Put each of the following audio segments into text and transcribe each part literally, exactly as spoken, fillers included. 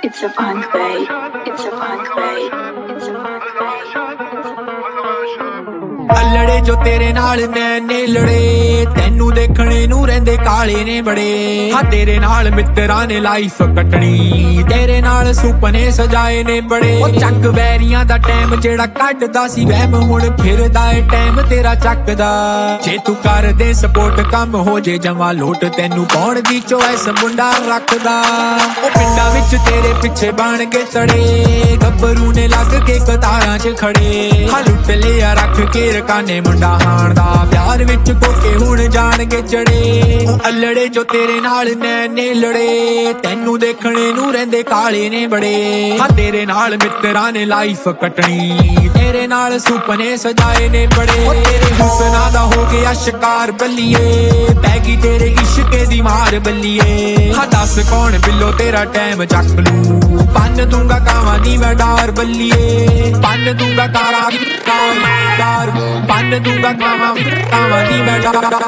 It's a punk bay. It's a punk bay. It's a punk bay. ਅਲੜੇ ਜੋ ਤੇਰੇ ਨਾਲ ਮੈਨੇ ਲੜੇ, ਤੈਨੂੰ ਦੇਖਣੇ ਨੂੰ ਰਹਿੰਦੇ ਕਾਲੇ ਨੇ ਬੜੇ। ਹਾਂ ਤੇਰੇ ਨਾਲ ਮਿੱਤਰਾਂ ਨੇ ਲਾਈਫ ਕੱਟਣੀ, ਤੇਰੇ ਨਾਲ ਸੁਪਨੇ ਸਜਾਏ ਨੇ ਬੜੇ। ਉਹ ਚੱਕ ਵੈਰੀਆਂ ਦਾ ਟਾਈਮ ਜਿਹੜਾ ਕੱਢਦਾ ਸੀ ਵਹਿਮ, ਹੁਣ ਫਿਰਦਾ ਏ ਟਾਈਮ ਤੇਰਾ ਚੱਕਦਾ। ਜੇ ਤੂੰ ਕਰਦੇ ਸਪੋਰਟ ਕੰਮ ਹੋ ਜੇ ਜਮਾ ਲੋਟ, ਤੈਨੂੰ ਕੌਣ ਦੀ ਚੋਇਸ ਮੁੰਡਾ ਰੱਖਦਾ। ਉਹ ਪਿੰਡਾਂ ਵਿੱਚ ਤੇਰੇ ਪਿੱਛੇ ਬਣ ਕੇ ਤੜੇ, ਗੱਭਰੂ ਨੇ ਲੱਗ ਕੇ ਕਤਾਰਾਂ 'ਚ ਖੜੇ। ਹਾਂ ਲੁੱਟ ਲਿਆ ਰੱਖ ਕੇ ਰਕਾਨੇ ਮੁੰਡਾ ਹਾਣ ਦਾ, ਪਿਆਰ ਵਿੱਚ ਕੋਕੇ ਹੁਣ ਜਾਣਗੇ ਚੜੇ। ਉਹ ਅਲੜੇ ਜੋ ਤੇਰੇ ਨਾਲ ਮੈਨੇ ਲੜੇ, ਤੈਨੂੰ ਦੇਖਣੇ ਨੂੰ ਰਹਿੰਦੇ ਕਾਲੇ ਨੇ ਬੜੇ। ਹਾਂ ਤੇਰੇ ਨਾਲ ਮਿੱਤਰਾਂ ਨੇ ਲਾਈਫ ਕੱਟਣੀ, ਤੇਰੇ ਨਾਲ ਸੁਪਨੇ ਸਜਾਏ ਨੇ ਬੜੇ। ਉਹ ਤੇਰੇ ਹੁਸਨਾਂ ਦਾ ਹੋ ਗਿਆ ਸ਼ਿਕਾਰ ਬੱਲੀਏ, ਪੈ ਗਈ ਤੇਰੇ ਇਸ਼ਕੇ ਦੀ ਮਾਰ ਬੱਲੀਏ। ਹਾਂ ਦੱਸ ਕੌਣ ਬਿੱਲੋ ਤੇਰਾ ਟਾਈਮ ਚੱਕ ਲੂ, ਬੰਨ ਦੂੰਗਾ ਕਾਵਾਂ ਦੀ ਮੈਂ ਡਾਰ ਬੱਲੀਏ। ਬੰਨ ਦੂੰਗਾ ਕਾਰਾ ਕਾਰ, ਬੰਨ ਦੂੰਗਾ ਕਾਵਾਂ ਕਾਵਾਂ ਦੀ ਮੈਂ ਡਾਰ।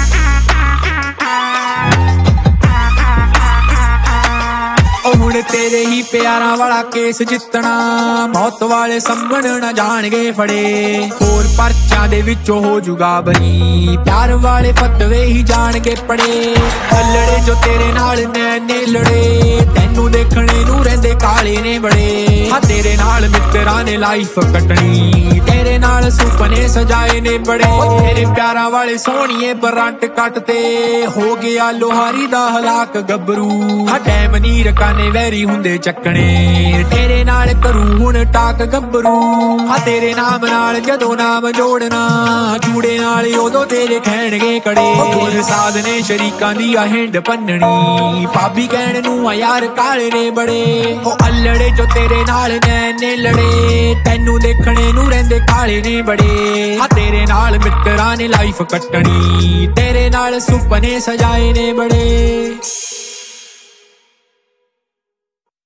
ਹੁਣ ਤੇਰੇ ਹੀ ਪਿਆਰਾਂ ਵਾਲਾ ਕੇਸ ਜਿੱਤਣਾ, ਮੌਤ ਵਾਲੇ ਸੰਭਣ ਨਾ ਜਾਣਗੇ ਫੜੇ। ਹੋਰ ਪਰਚਾਂ ਦੇ ਵਿੱਚੋਂ ਹੋ ਜੂਗਾ ਬਰੀ, ਪਿਆਰ ਵਾਲੇ ਫਤਵੇ ਹੀ ਜਾਣਗੇ ਪੜੇ। ਅਲੜੇ ਜੋ ਤੇਰੇ ਨਾਲ ਮੈਨੇ ਲੜੇ, ਤੈਨੂੰ ਦੇਖਣੇ ਨੂੰ ਰਹਿੰਦੇ ਕਾਲੇ ਨੇ ਬੜੇ। ਹਾਂ ਤੇਰੇ ਨਾਲ ਮਿੱਤਰਾਂ ਨੇ ਲਾਈਫ ਕੱਟਣੀ, ਤੇਰੇ ਨਾਲ ਸੁਪਨੇ ਸਜਾਏ ਨੇ ਬੜੇ। ਤੇਰੇ ਪਿਆਰਾਂ ਵਾਲੇ ਸੋਹਣੀਏ ਬਰੰਟ ਕੱਟਤੇ, ਹੋ ਗਿਆ ਲੋਹਾਰੀ ਦਾ ਹਲਾਕ ਗੱਭਰੂ। ਹਾਂ ਟਾਈਮ ਨੀ ਰਕਾਨੇ ਵੈਰੀ ਹੁੰਦੇ ਚੱਕਣੇ, ਤੇਰੇ ਨਾਲ ਕਰੂ ਹੁਣ ਟਾਕ ਗੱਭਰੂ। ਹਾਂ ਤੇਰੇ ਨਾਮ ਨਾਲ ਜਦੋਂ ਨਾਮ ਜੋੜਨਾ, ਜੂੜੇ ਨਾਲ ਉਦੋਂ ਤੇਰੇ ਖੈਣਗੇ ਕੜੇ। ਗੁਰ ਸਾਧ ਨੇ ਸ਼ਰੀਕਾਂ ਦੀ ਆ ਹਿੰਡ ਭੰਨਣੀ, ਭਾਬੀ ਕਹਿਣ ਨੂੰ ਆ ਯਾਰ ਕਾਲੇ ਨੇ ਬੜੇ। ਉਹ ਅਲੜੇ ਜੋ ਤੇਰੇ ਨਾਲ ਮੈਨੇ ਲੜੇ, ਤੈਨੂੰ ਦੇਖਣੇ ਨੂੰ ਰਹਿੰਦੇ ਕਾਲੇ ਨੇ ਬੜੇ। ਹਾਂ ਤੇਰੇ ਨਾਲ ਮਿੱਤਰਾਂ ਨੇ ਲਾਈਫ ਕੱਟਣੀ, ਤੇਰੇ ਨਾਲ ਸੁਪਨੇ ਸਜਾਏ ਨੇ ਬੜੇ।